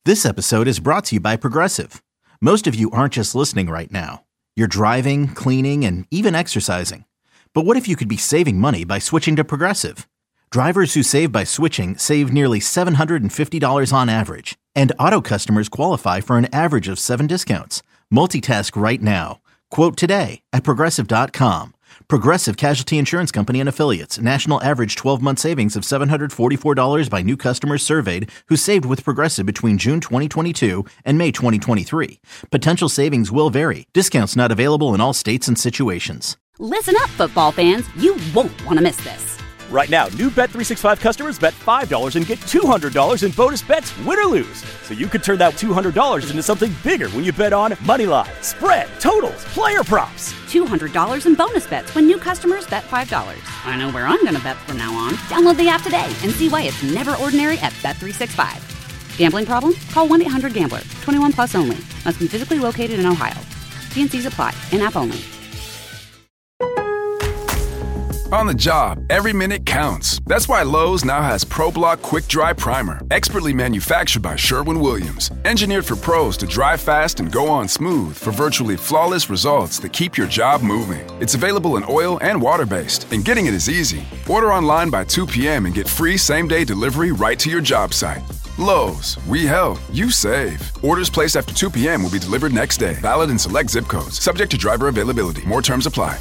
This episode is brought to you by Progressive. Most of you aren't just listening right now. You're driving, cleaning, and even exercising. But what if you could be saving money by switching to Progressive? Drivers who save by switching save nearly $750 on average. And auto customers qualify for an average of 7 discounts. Multitask right now. Quote today at Progressive.com. Progressive Casualty Insurance Company and Affiliates. National average 12-month savings of $744 by new customers surveyed who saved with Progressive between June 2022 and May 2023. Potential savings will vary. Discounts not available in all states and situations. Listen up, football fans. You won't want to miss this. Right now, new Bet365 customers bet $5 and get $200 in bonus bets, win or lose. So you could turn that $200 into something bigger when you bet on moneyline, spread, totals, player props. $200 in bonus bets when new customers bet $5. I know where I'm going to bet from now on. Download the app today and see why it's never ordinary at Bet365. Gambling problem? Call 1-800-GAMBLER. 21 plus only. Must be physically located in Ohio. T&Cs apply. In-app only. On the job, every minute counts. That's why Lowe's now has ProBlock Quick Dry Primer, expertly manufactured by Sherwin-Williams. Engineered for pros to dry fast and go on smooth for virtually flawless results that keep your job moving. It's available in oil and water-based, and getting it is easy. Order online by 2 p.m. and get free same-day delivery right to your job site. Lowe's, we help, you save. Orders placed after 2 p.m. will be delivered next day. Valid in select zip codes. Subject to driver availability. More terms apply.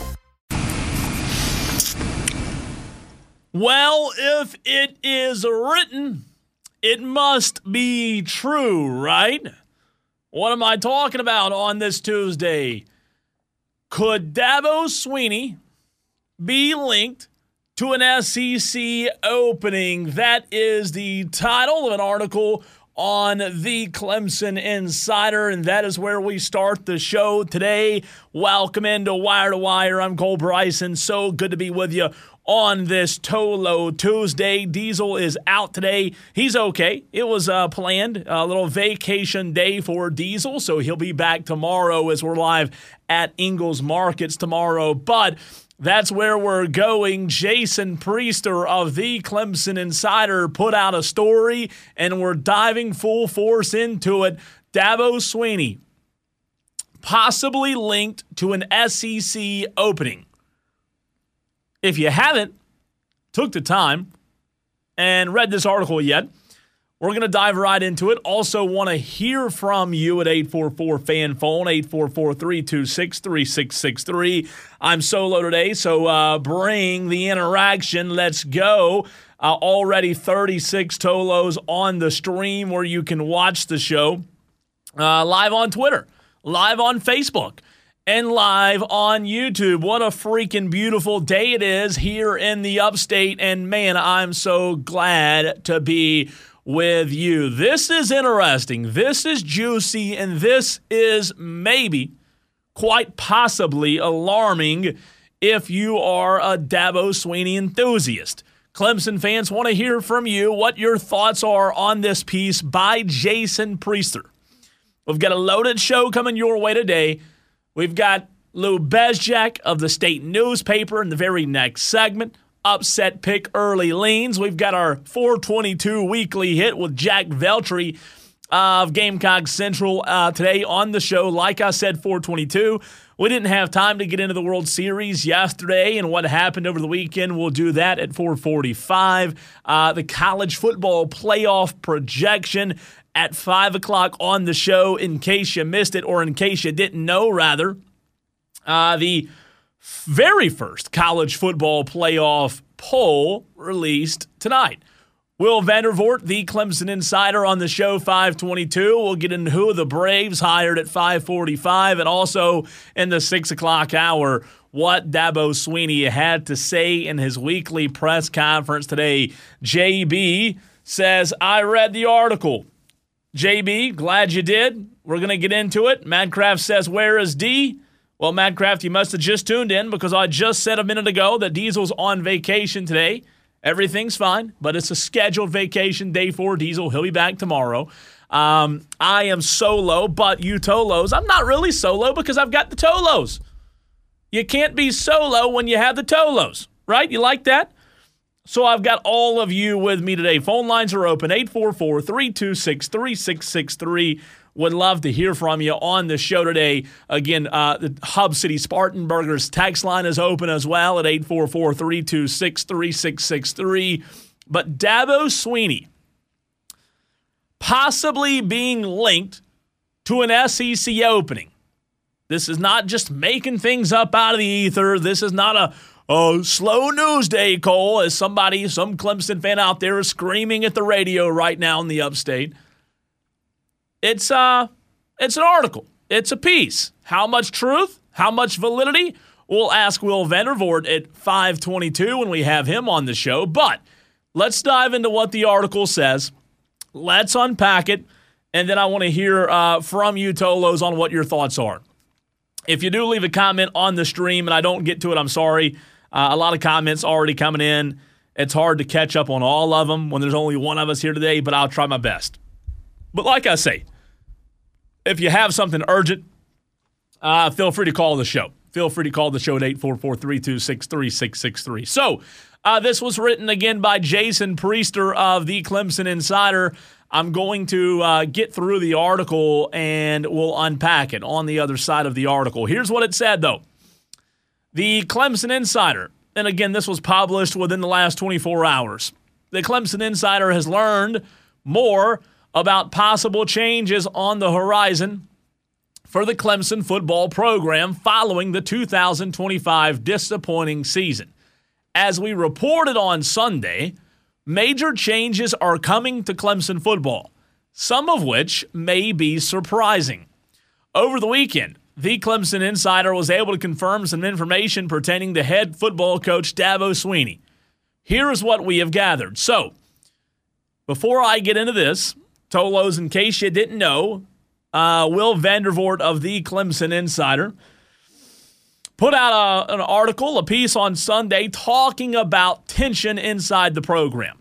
Well, if it is written, it must be true, right? What am I talking about on this Tuesday? Could Dabo Swinney be linked to an SEC opening? That is the title of an article on the Clemson Insider, and that is where we start the show today. Welcome into Wire to Wire. I'm Cole Bryson. So good to be with you on this Tolo Tuesday. Diesel is out today. He's okay. It was planned, a little vacation day for Diesel, so he'll be back tomorrow as we're live at Ingles Markets tomorrow. But that's where we're going. Jason Priester of the Clemson Insider put out a story, and we're diving full force into it. Dabo Swinney, possibly linked to an SEC opening. If you haven't took the time and read this article yet, we're going to dive right into it. Also want to hear from you at 844-FAN-PHONE, 844-326-3663. I'm solo today, so bring the interaction. Let's go. Already 36 Tolos on the stream where you can watch the show live on Twitter, live on Facebook, and live on YouTube. What a freaking beautiful day it is here in the upstate, and man, I'm so glad to be with you. This is interesting, this is juicy, and this is maybe, quite possibly, alarming if you are a Dabo Swinney enthusiast. Clemson fans want to hear from you what your thoughts are on this piece by Jason Priester. We've got a loaded show coming your way today. We've got Lou Bezjak of the State Newspaper in the very next segment. Upset pick early leans. We've got our 422 weekly hit with Jack Veltri of Gamecock Central today on the show. Like I said, 422. We didn't have time to get into the World Series yesterday and what happened over the weekend. We'll do that at 445. The college football playoff projection at 5 o'clock on the show, in case you missed it, or in case you didn't know, rather. The very first college football playoff poll released tonight. Will Vandervoort, the Clemson Insider, on the show 522. We'll get into who the Braves hired at 545, and also in the 6 o'clock hour, what Dabo Swinney had to say in his weekly press conference today. JB says, I read the article. JB, glad you did. We're going to get into it. Madcraft says, where is D? Well, Madcraft, you must have just tuned in because I just said a minute ago that Diesel's on vacation today. Everything's fine, but it's a scheduled vacation day for Diesel. He'll be back tomorrow. I am solo, but you Tolos, I'm not really solo because I've got the Tolos. You can't be solo when you have the Tolos, right? You like that? So I've got all of you with me today. Phone lines are open, 844-326-3663. Would love to hear from you on the show today. Again, the Hub City Spartanburgers text line is open as well at 844-326-3663. But Dabo Swinney possibly being linked to an SEC opening. This is not just making things up out of the ether. This is not a slow news day, Cole, as some Clemson fan out there is screaming at the radio right now in the upstate. It's an article. It's a piece. How much truth? How much validity? We'll ask Will Vandervoort at 5:22 when we have him on the show. But let's dive into what the article says. Let's unpack it, and then I want to hear from you, Tolos, on what your thoughts are. If you do leave a comment on the stream and I don't get to it, I'm sorry. A lot of comments already coming in. It's hard to catch up on all of them when there's only one of us here today, but I'll try my best. But like I say, if you have something urgent, feel free to call the show. Feel free to call the show at 844-326-3663. So, this was written again by Jason Priester of the Clemson Insider. I'm going to get through the article and we'll unpack it on the other side of the article. Here's what it said, though. The Clemson Insider, and again, this was published within the last 24 hours. The Clemson Insider has learned more about possible changes on the horizon for the Clemson football program following the 2025 disappointing season. As we reported on Sunday, major changes are coming to Clemson football, some of which may be surprising. Over the weekend, the Clemson Insider was able to confirm some information pertaining to head football coach Dabo Swinney. Here is what we have gathered. So, before I get into this, Tolos, in case you didn't know, Will Vandervoort of the Clemson Insider put out an article, a piece on Sunday talking about tension inside the program.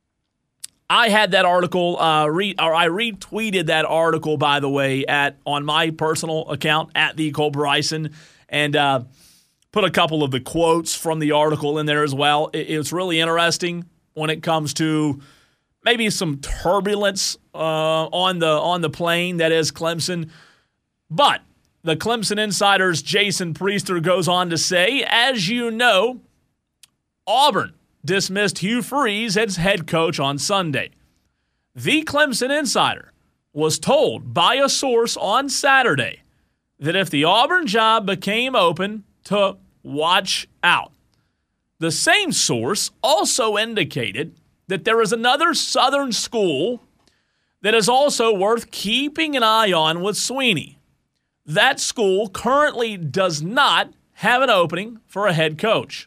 I had that article, I retweeted that article, by the way, on my personal account, at the Cole Bryson, and put a couple of the quotes from the article in there as well. It's really interesting when it comes to maybe some turbulence on the plane that is Clemson. But the Clemson Insider's Jason Priester goes on to say, as you know, Auburn dismissed Hugh Freeze as head coach on Sunday. The Clemson Insider was told by a source on Saturday that if the Auburn job became open, to watch out. The same source also indicated that there is another Southern school that is also worth keeping an eye on with Swinney. That school currently does not have an opening for a head coach.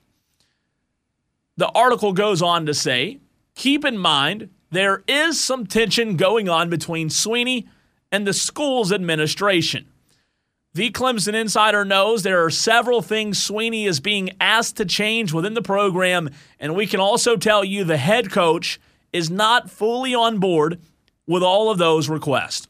The article goes on to say, keep in mind, there is some tension going on between Swinney and the school's administration. The Clemson Insider knows there are several things Swinney is being asked to change within the program, and we can also tell you the head coach is not fully on board with all of those requests.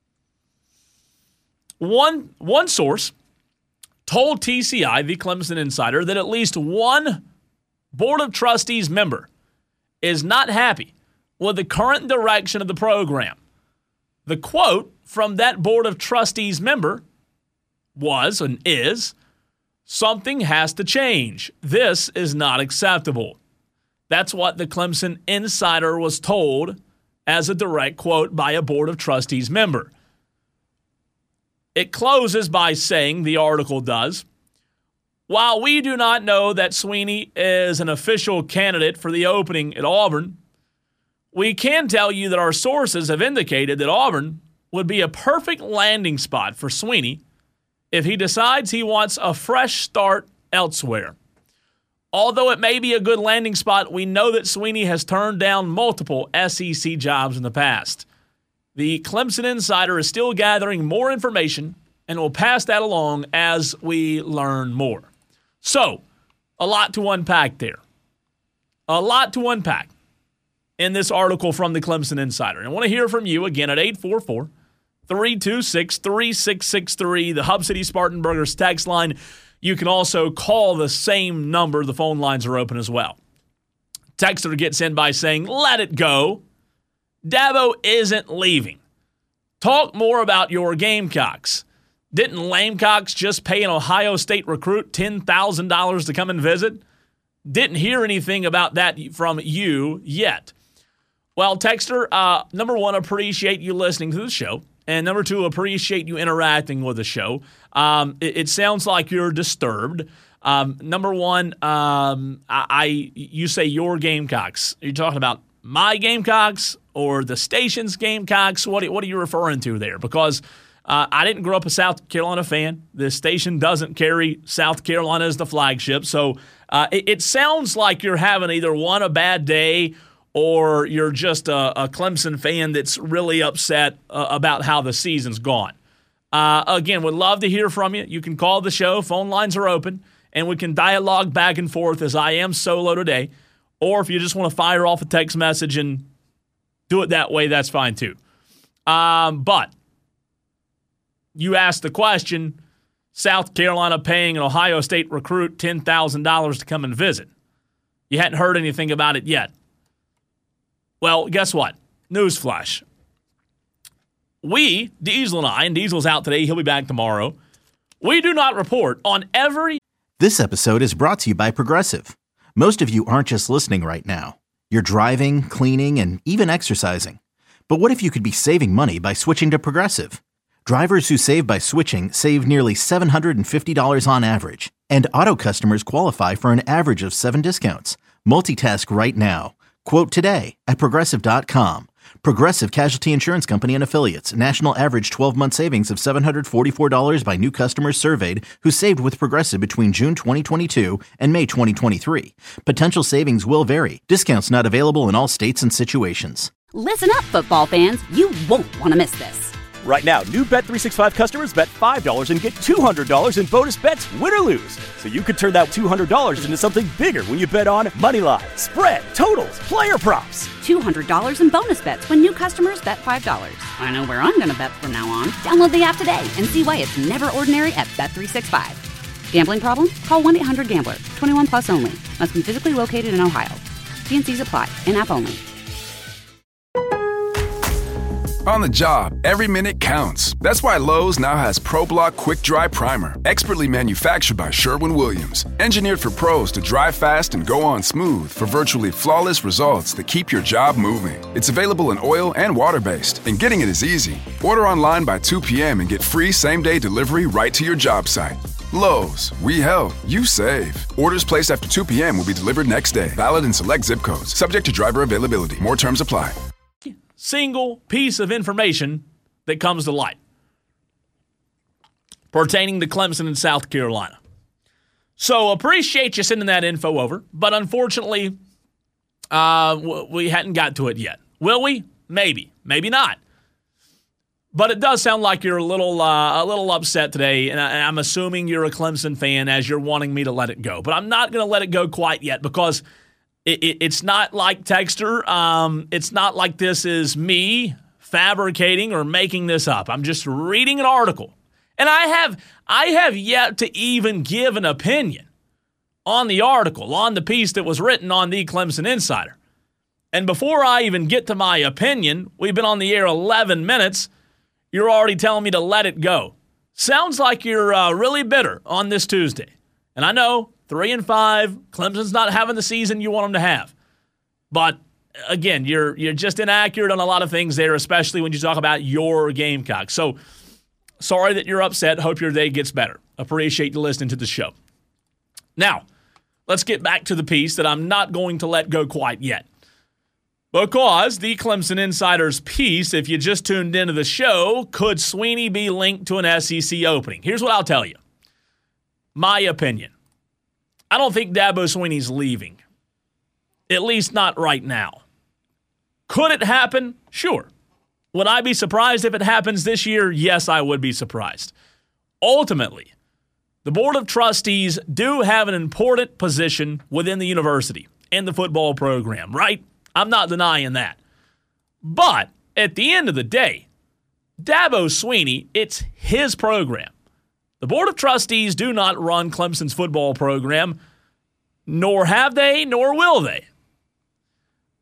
One source told TCI, the Clemson Insider, that at least one Board of Trustees member is not happy with the current direction of the program. The quote from that Board of Trustees member was and is, "Something has to change. This is not acceptable." That's what the Clemson Insider was told as a direct quote by a Board of Trustees member. It closes by saying, the article does, while we do not know that Swinney is an official candidate for the opening at Auburn, we can tell you that our sources have indicated that Auburn would be a perfect landing spot for Swinney if he decides he wants a fresh start elsewhere. Although it may be a good landing spot, we know that Swinney has turned down multiple SEC jobs in the past. The Clemson Insider is still gathering more information and will pass that along as we learn more. So, a lot to unpack there. A lot to unpack in this article from the Clemson Insider. And I want to hear from you again at 844-326-3663, the Hub City Spartanburgers text line. You can also call the same number. The phone lines are open as well. Texter gets in by saying, let it go. Dabo isn't leaving. Talk more about your Gamecocks. Didn't Lamecocks just pay an Ohio State recruit $10,000 to come and visit? Didn't hear anything about that from you yet. Well, Texter, number one, appreciate you listening to the show. And number two, appreciate you interacting with the show. It sounds like you're disturbed. Number one, you say your Gamecocks. Are you talking about my Gamecocks or the station's Gamecocks? What are you referring to there? Because I didn't grow up a South Carolina fan. The station doesn't carry South Carolina as the flagship. So it sounds like you're having either one, a bad day, or you're just a Clemson fan that's really upset about how the season's gone. Again, would love to hear from you. You can call the show. Phone lines are open, and we can dialogue back and forth as I am solo today. Or if you just want to fire off a text message and do it that way, that's fine too. But you asked the question, South Carolina paying an Ohio State recruit $10,000 to come and visit. You hadn't heard anything about it yet. Well, guess what? Newsflash. We, Diesel and I, and Diesel's out today, he'll be back tomorrow. We do not report on every... This episode is brought to you by Progressive. Most of you aren't just listening right now. You're driving, cleaning, and even exercising. But what if you could be saving money by switching to Progressive? Drivers who save by switching save nearly $750 on average. And auto customers qualify for an average of 7 discounts. Multitask right now. Quote today at Progressive.com. Progressive Casualty Insurance Company and Affiliates. National average 12-month savings of $744 by new customers surveyed who saved with Progressive between June 2022 and May 2023. Potential savings will vary. Discounts not available in all states and situations. Listen up, football fans. You won't want to miss this. Right now, new Bet365 customers bet $5 and get $200 in bonus bets, win or lose. So you could turn that $200 into something bigger when you bet on money line, spread, totals, player props. $200 in bonus bets when new customers bet $5. I know where I'm going to bet from now on. Download the app today and see why it's never ordinary at Bet365. Gambling problem? Call 1-800-GAMBLER. 21 plus only. Must be physically located in Ohio. T&Cs apply. In-app only. On the job, every minute counts. That's why Lowe's now has ProBlock Quick Dry Primer, expertly manufactured by Sherwin-Williams. Engineered for pros to dry fast and go on smooth for virtually flawless results that keep your job moving. It's available in oil and water-based, and getting it is easy. Order online by 2 p.m. and get free same-day delivery right to your job site. Lowe's, we help, you save. Orders placed after 2 p.m. will be delivered next day. Valid in select zip codes. Subject to driver availability. More terms apply. Single piece of information that comes to light pertaining to Clemson and South Carolina. So appreciate you sending that info over, but unfortunately, we hadn't got to it yet. Will we? Maybe. Maybe not. But it does sound like you're a little upset today, and I'm assuming you're a Clemson fan as you're wanting me to let it go. But I'm not going to let it go quite yet because it's not like Texter. It's not like this is me fabricating or making this up. I'm just reading an article. And I have yet to even give an opinion on the article, on the piece that was written on the Clemson Insider. And before I even get to my opinion, we've been on the air 11 minutes. You're already telling me to let it go. Sounds like you're really bitter on this Tuesday. And I know 3-5, Clemson's not having the season you want them to have. But again, you're just inaccurate on a lot of things there, especially when you talk about your Gamecocks. So sorry that you're upset. Hope your day gets better. Appreciate you listening to the show. Now, let's get back to the piece that I'm not going to let go quite yet. Because the Clemson Insider's piece, if you just tuned into the show, could Swinney be linked to an SEC opening? Here's what I'll tell you. My opinion. I don't think Dabo Swinney's leaving. At least not right now. Could it happen? Sure. Would I be surprised if it happens this year? Yes, I would be surprised. Ultimately, the Board of Trustees do have an important position within the university and the football program, right? I'm not denying that. But at the end of the day, Dabo Swinney, it's his program. The Board of Trustees do not run Clemson's football program, nor have they, nor will they.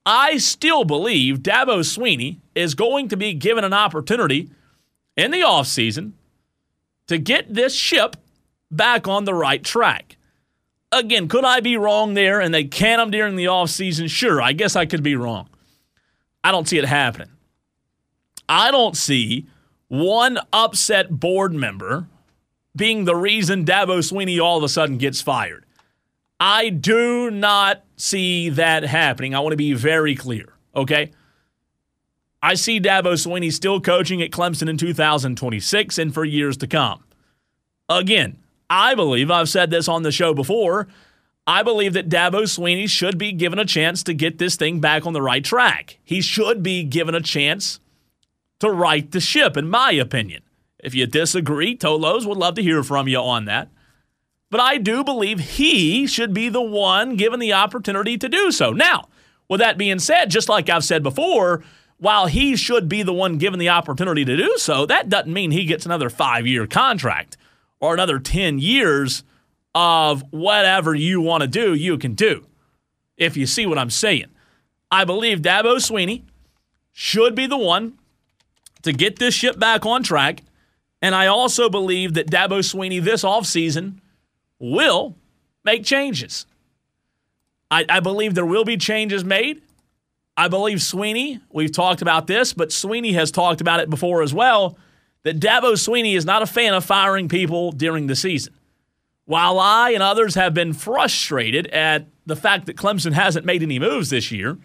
I still believe Dabo Swinney is going to be given an opportunity in the offseason to get this ship back on the right track. Again, could I be wrong there and they can him during the offseason? Sure, I guess I could be wrong. I don't see it happening. I don't see one upset board member being the reason Dabo Swinney all of a sudden gets fired. I do not see that happening. I want to be very clear, okay? I see Dabo Swinney still coaching at Clemson in 2026 and for years to come. Again, I believe, I've said this on the show before, I believe that Dabo Swinney should be given a chance to get this thing back on the right track. He should be given a chance to right the ship, in my opinion. If you disagree, Tolos would love to hear from you on that. But I do believe he should be the one given the opportunity to do so. Now, with that being said, just like I've said before, while he should be the one given the opportunity to do so, that doesn't mean he gets another 5-year contract or another 10 years of whatever you want to do, you can do, if you see what I'm saying. I believe Dabo Swinney should be the one to get this ship back on track, and I also believe that Dabo Swinney this offseason will make changes. I believe there will be changes made. I believe Swinney, we've talked about this, but Swinney has talked about it before as well, that Dabo Swinney is not a fan of firing people during the season. While I and others have been frustrated at the fact that Clemson hasn't made any moves this year,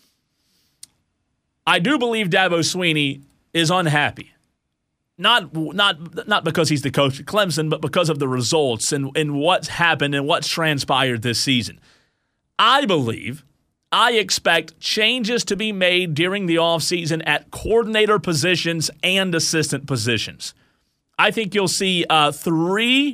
I do believe Dabo Swinney is unhappy. Not because he's the coach at Clemson, but because of the results and what's happened and what's transpired this season. I expect changes to be made during the offseason at coordinator positions and assistant positions. I think you'll see 3+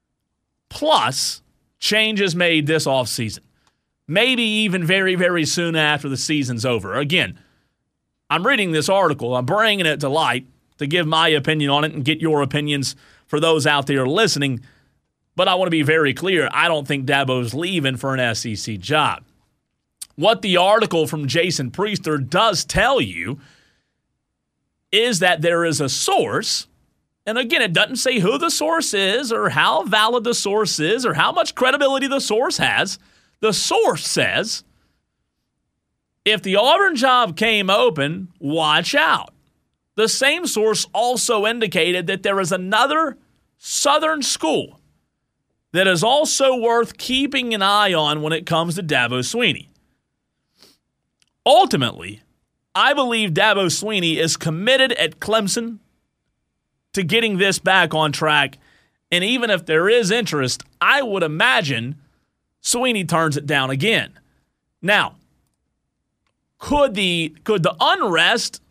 changes made this offseason. Maybe even very, very soon after the season's over. Again, I'm reading this article. I'm bringing it to light to give my opinion on it and get your opinions for those out there listening. But I want to be very clear. I don't think Dabo's leaving for an SEC job. What the article from Jason Priester does tell you is that there is a source, and again, it doesn't say who the source is or how valid the source is or how much credibility the source has. The source says, if the Auburn job came open, watch out. The same source also indicated that there is another Southern school that is also worth keeping an eye on when it comes to Dabo Swinney. Ultimately, I believe Dabo Swinney is committed at Clemson to getting this back on track, and even if there is interest, I would imagine Swinney turns it down again. Now, could the unrest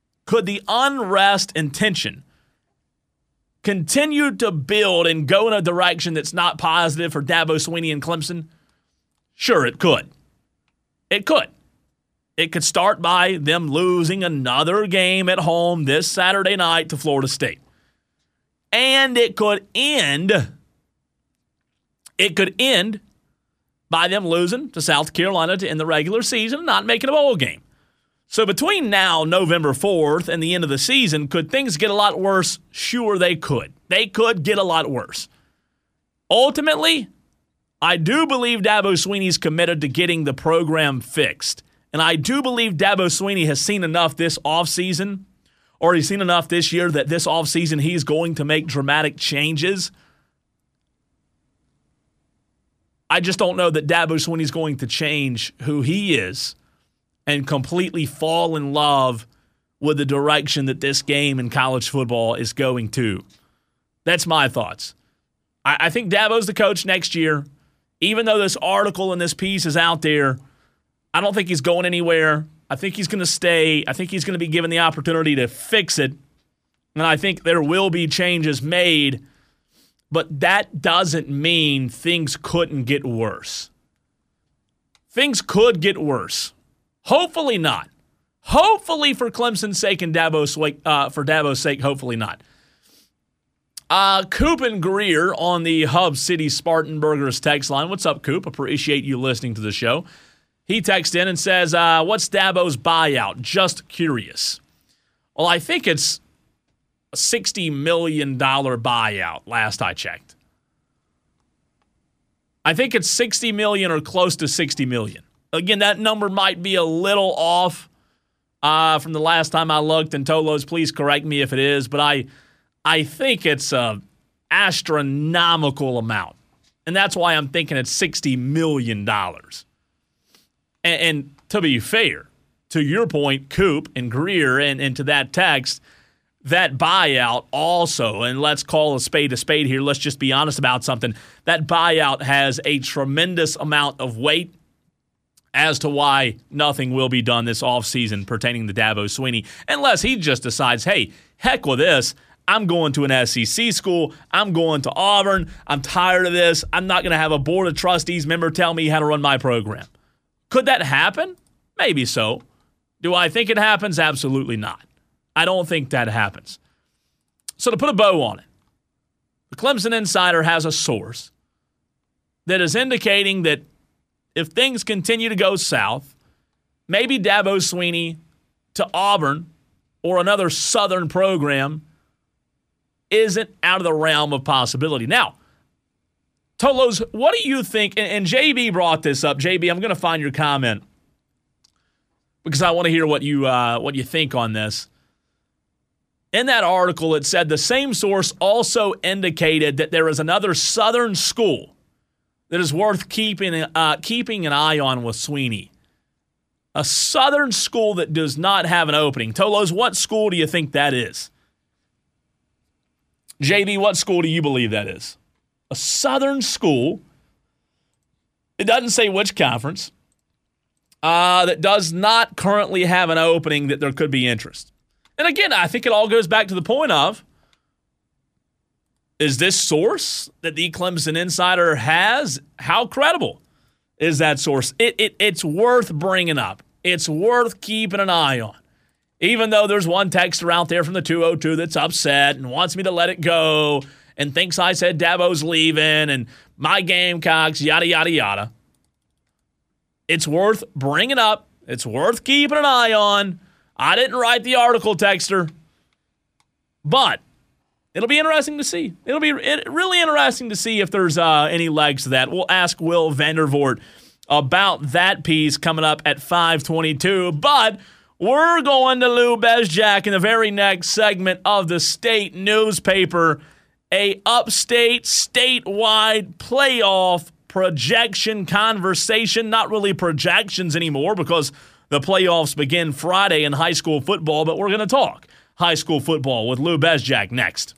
and tension continue to build and go in a direction that's not positive for Dabo Swinney and Clemson? Sure, it could. It could. It could start by them losing another game at home this Saturday night to Florida State. And it could end by them losing to South Carolina in the regular season, not making a bowl game. So between now, November 4th, and the end of the season, could things get a lot worse? Sure, they could. They could get a lot worse. Ultimately, I do believe Dabo Swinney's committed to getting the program fixed. And I do believe Dabo Swinney has seen enough this offseason, or he's seen enough this year that this offseason he's going to make dramatic changes. I just don't know that Dabo Swinney's going to change who he is and completely fall in love with the direction that this game in college football is going to. That's my thoughts. I think Dabo's the coach next year. Even though this article and this piece is out there, I don't think he's going anywhere. I think he's going to stay. I think he's going to be given the opportunity to fix it. And I think there will be changes made. But that doesn't mean things couldn't get worse. Things could get worse. Hopefully not. Hopefully for Clemson's sake and for Dabo's sake, hopefully not. Coop and Greer on the Hub City Spartan Burgers text line. What's up, Coop? Appreciate you listening to the show. He texts in and says, what's Dabo's buyout? Just curious. Well, I think it's a $60 million buyout last I checked. I think it's $60 million or close to $60 million. Again, that number might be a little off from the last time I looked, and Tolos, please correct me if it is, but I think it's an astronomical amount. And that's why I'm thinking it's $60 million. And to be fair, to your point, Coop and Greer, and to that text, that buyout also, and let's call a spade here, let's just be honest about something, that buyout has a tremendous amount of weight as to why nothing will be done this offseason pertaining to Dabo Swinney, unless he just decides, hey, heck with this, I'm going to an SEC school, I'm going to Auburn, I'm tired of this, I'm not going to have a board of trustees member tell me how to run my program. Could that happen? Maybe so. Do I think it happens? Absolutely not. I don't think that happens. So to put a bow on it, the Clemson Insider has a source that is indicating that if things continue to go south, maybe Dabo Swinney to Auburn or another Southern program isn't out of the realm of possibility. Now, Tolos, what do you think? And JB brought this up. JB, I'm going to find your comment because I want to hear what you think on this. In that article, it said the same source also indicated that there is another Southern school that is worth keeping an eye on with Swinney. A Southern school that does not have an opening. Tolos, what school do you think that is? JB, what school do you believe that is? A Southern school, it doesn't say which conference, that does not currently have an opening that there could be interest. And again, I think it all goes back to the point of, is this source that the Clemson Insider has, how credible is that source? It's worth bringing up. It's worth keeping an eye on. Even though there's one texter out there from the 202 that's upset and wants me to let it go and thinks I said Dabo's leaving and my Gamecocks, yada, yada, yada. It's worth bringing up. It's worth keeping an eye on. I didn't write the article, texter. But it'll be interesting to see. It'll be really interesting to see if there's any legs to that. We'll ask Will Vandervoort about that piece coming up at 5:22. But we're going to Lou Bezjak in the very next segment of the state newspaper. A upstate, statewide playoff projection conversation. Not really projections anymore because the playoffs begin Friday in high school football, but we're going to talk high school football with Lou Bezjak next.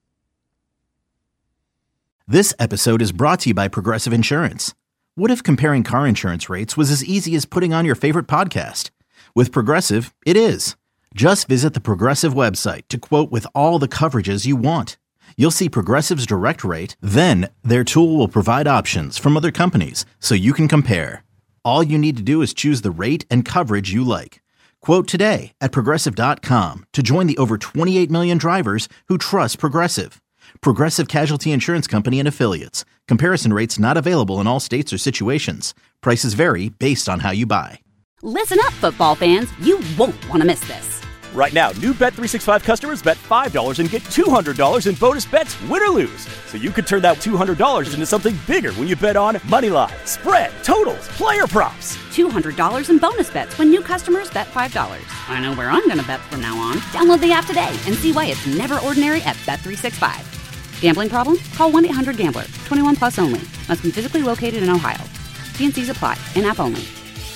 This episode is brought to you by Progressive Insurance. What if comparing car insurance rates was as easy as putting on your favorite podcast? With Progressive, it is. Just visit the Progressive website to quote with all the coverages you want. You'll see Progressive's direct rate, then their tool will provide options from other companies so you can compare. All you need to do is choose the rate and coverage you like. Quote today at Progressive.com to join the over 28 million drivers who trust Progressive. Progressive Casualty Insurance Company and Affiliates. Comparison rates not available in all states or situations. Prices vary based on how you buy. Listen up, football fans. You won't want to miss this. Right now, new Bet365 customers bet $5 and get $200 in bonus bets, win or lose. So you could turn that $200 into something bigger when you bet on moneyline, spread, totals, player props. $200 in bonus bets when new customers bet $5. I know where I'm going to bet from now on. Download the app today and see why it's never ordinary at Bet365. Gambling problem? Call 1-800-GAMBLER. 21 plus only. Must be physically located in Ohio. T&Cs apply. In-app only.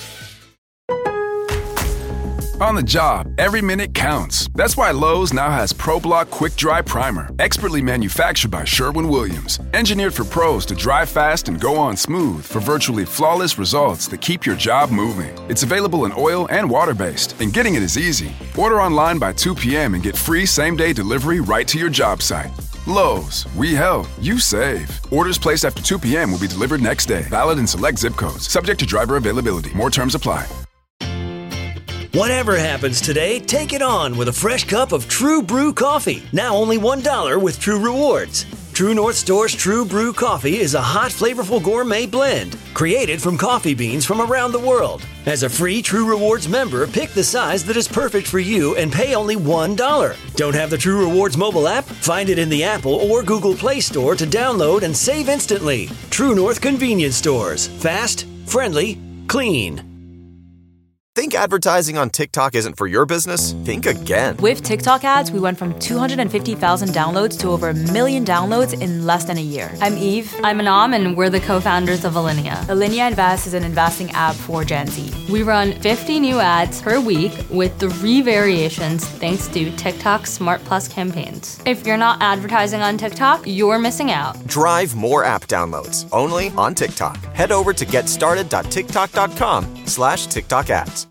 On the job, every minute counts. That's why Lowe's now has ProBlock Quick Dry Primer, expertly manufactured by Sherwin-Williams. Engineered for pros to dry fast and go on smooth for virtually flawless results that keep your job moving. It's available in oil and water-based, and getting it is easy. Order online by 2 p.m. and get free same-day delivery right to your job site. Lowe's, we help, you save. Orders placed after 2 p.m. will be delivered next day. Valid in select zip codes. Subject to driver availability. More terms apply. Whatever happens today, take it on with a fresh cup of True Brew coffee. Now only $1 with True Rewards. True North Store's True Brew Coffee is a hot, flavorful gourmet blend created from coffee beans from around the world. As a free True Rewards member, pick the size that is perfect for you and pay only $1. Don't have the True Rewards mobile app? Find it in the Apple or Google Play Store to download and save instantly. True North Convenience Stores. Fast, friendly, clean. Think advertising on TikTok isn't for your business? Think again. With TikTok ads, we went from 250,000 downloads to over 1 million downloads in less than a year. I'm Eve. I'm Anam, and we're the co-founders of Alinea. Alinea Invest is an investing app for Gen Z. We run 50 new ads per week with 3 variations thanks to TikTok Smart Plus campaigns. If you're not advertising on TikTok, you're missing out. Drive more app downloads only on TikTok. Head over to getstarted.tiktok.com/TikTok ads.